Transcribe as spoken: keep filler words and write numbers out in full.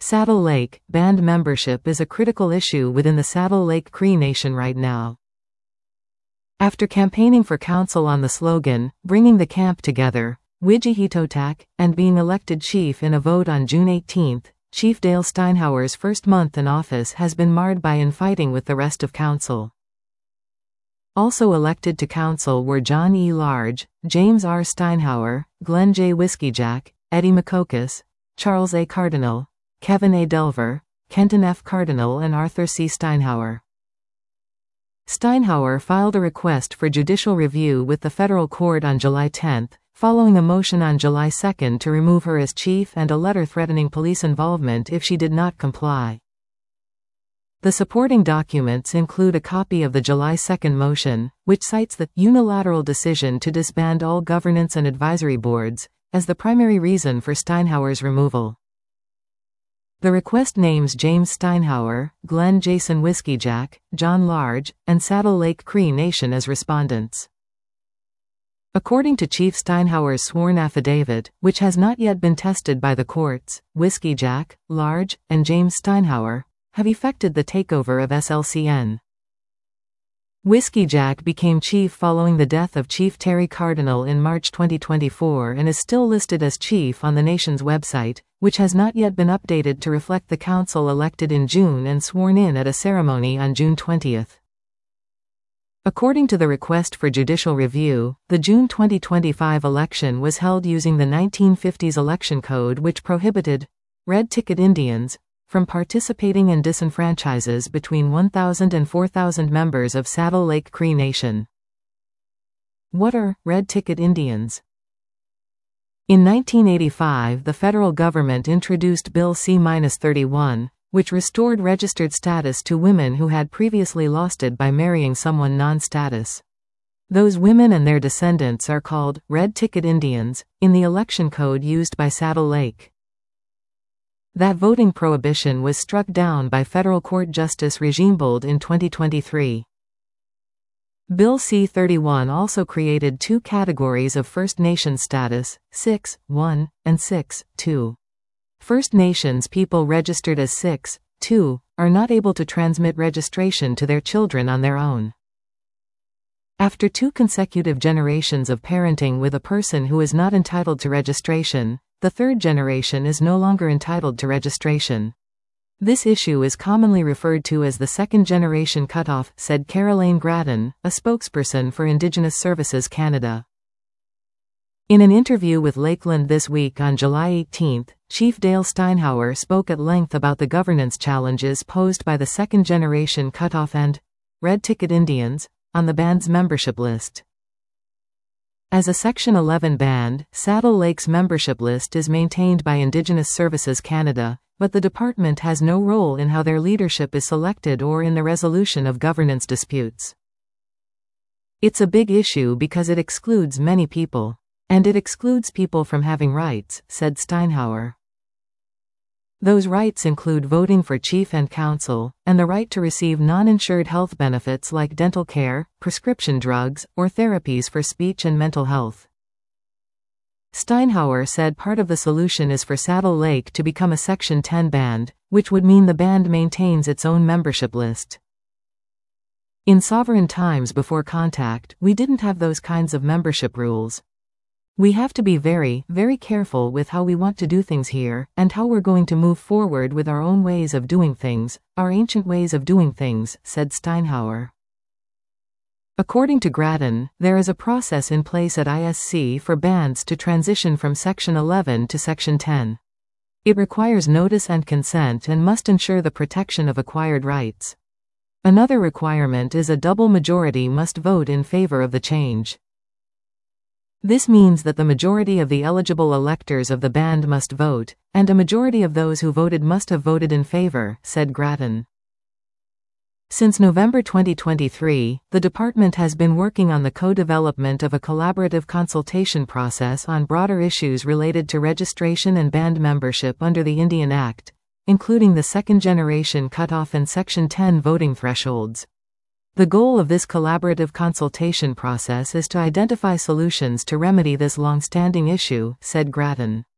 Saddle Lake band membership is a critical issue within the Saddle Lake Cree Nation right now. After campaigning for council on the slogan, "Bringing the Camp Together," Wijihitotak, and being elected chief in a vote on June eighteenth, Chief Dale Steinhauer's first month in office has been marred by infighting with the rest of council. Also elected to council were John E. Large, James R. Steinhauer, Glenn J. Whiskeyjack, Eddie Macokas, Charles A. Cardinal, Kevin A. Delver, Kenton F. Cardinal and Arthur C. Steinhauer. Steinhauer filed a request for judicial review with the federal court on July tenth, following a motion on July second to remove her as chief and a letter threatening police involvement if she did not comply. The supporting documents include a copy of the July second motion, which cites the unilateral decision to disband all governance and advisory boards as the primary reason for Steinhauer's removal. The request names James Steinhauer, Glenn Jason Whiskeyjack, John Large, and Saddle Lake Cree Nation as respondents. According to Chief Steinhauer's sworn affidavit, which has not yet been tested by the courts, Whiskeyjack, Large, and James Steinhauer have effected the takeover of S L C N. Whiskeyjack became chief following the death of Chief Terry Cardinal in March twenty twenty-four and is still listed as chief on the nation's website, which has not yet been updated to reflect the council elected in June and sworn in at a ceremony on June twentieth. According to the request for judicial review, the June twenty twenty-five election was held using the nineteen fifties election code, which prohibited red ticket Indians from participating in disenfranchises between one thousand and four thousand members of Saddle Lake Cree Nation. What are red ticket Indians? In nineteen eighty-five, the federal government introduced Bill C thirty-one, which restored registered status to women who had previously lost it by marrying someone non-status. Those women and their descendants are called red ticket Indians in the election code used by Saddle Lake. That voting prohibition was struck down by federal court Justice Regiembold in twenty twenty-three. Bill C thirty-one also created two categories of First Nations status, six one and six two. First Nations people registered as six two are not able to transmit registration to their children on their own. After two consecutive generations of parenting with a person who is not entitled to registration, the third generation is no longer entitled to registration. This issue is commonly referred to as the second generation cutoff, said Caroline Grattan, a spokesperson for Indigenous Services Canada. In an interview with Lakeland This Week on July eighteenth, Chief Dale Steinhauer spoke at length about the governance challenges posed by the second generation cutoff and red ticket Indians on the band's membership list. As a Section eleven band, Saddle Lake's membership list is maintained by Indigenous Services Canada, but the department has no role in how their leadership is selected or in the resolution of governance disputes. It's a big issue because it excludes many people. And it excludes people from having rights, said Steinhauer. Those rights include voting for chief and council, and the right to receive non-insured health benefits like dental care, prescription drugs, or therapies for speech and mental health. Steinhauer said part of the solution is for Saddle Lake to become a Section ten band, which would mean the band maintains its own membership list. In sovereign times before contact, we didn't have those kinds of membership rules. We have to be very, very careful with how we want to do things here, and how we're going to move forward with our own ways of doing things, our ancient ways of doing things, said Steinhauer. According to Grattan, there is a process in place at I S C for bands to transition from Section eleven to Section ten. It requires notice and consent and must ensure the protection of acquired rights. Another requirement is a double majority must vote in favor of the change. This means that the majority of the eligible electors of the band must vote, and a majority of those who voted must have voted in favor, said Grattan. Since November twenty twenty-three, the department has been working on the co-development of a collaborative consultation process on broader issues related to registration and band membership under the Indian Act, including the second-generation cutoff and Section ten voting thresholds. The goal of this collaborative consultation process is to identify solutions to remedy this long-standing issue, said Grattan.